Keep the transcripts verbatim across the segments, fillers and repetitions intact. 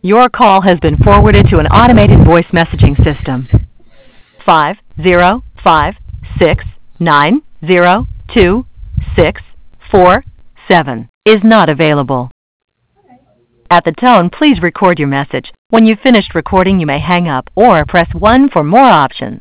Your call has been forwarded to an automated voice messaging system. Five zero five six nine zero two six four seven is not available. At the tone, please record your message. When you've finished recording, you may hang up or press one for more options.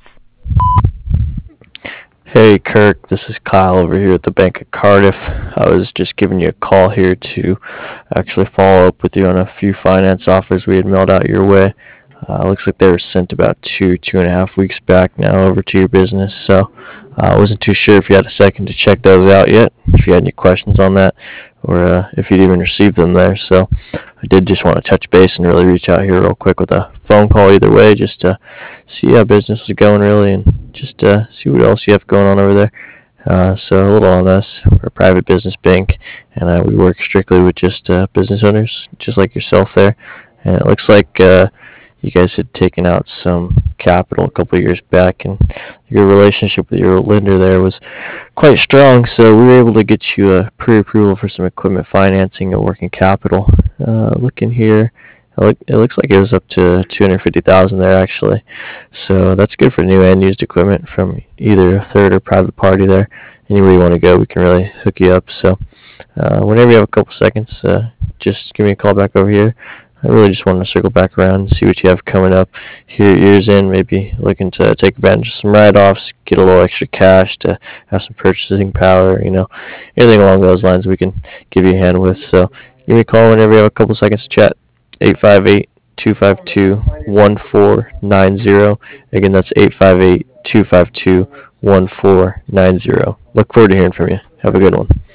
Hey Kirk, this is Kyle over here at the Bank of Cardiff. I was just giving you a call here to actually follow up with you on a few finance offers we had mailed out your way. Uh, looks like they were sent about two, two and a half weeks back now over to your business. So uh, I wasn't too sure if you had a second to check those out yet, if you had any questions on that, or uh, if you'd even received them there. So I did just want to touch base and really reach out here real quick with a phone call either way, just to see how business is going really, and just uh, see what else you have going on over there. Uh, so a little on us. We're a private business bank, and uh, we work strictly with just uh, business owners, just like yourself there. And it looks like uh, you guys had taken out some capital a couple of years back, and your relationship with your lender there was quite strong, so we were able to get you a pre-approval for some equipment financing and working capital. Uh, looking here, it looks like it was up to two hundred fifty thousand dollars there actually, so that's good for new and used equipment from either a third or private party there. Anywhere you want to go, we can really hook you up. So uh, whenever you have a couple seconds, uh, just give me a call back over here. I really just wanted to circle back around and see what you have coming up here years in, maybe looking to take advantage of some write-offs, get a little extra cash to have some purchasing power, you know, anything along those lines we can give you a hand with. So give me a call whenever you have a couple seconds to chat. eight five eight, two five two, one four nine zero. Again, that's eight five eight, two five two, one four nine zero. Look forward to hearing from you. Have a good one.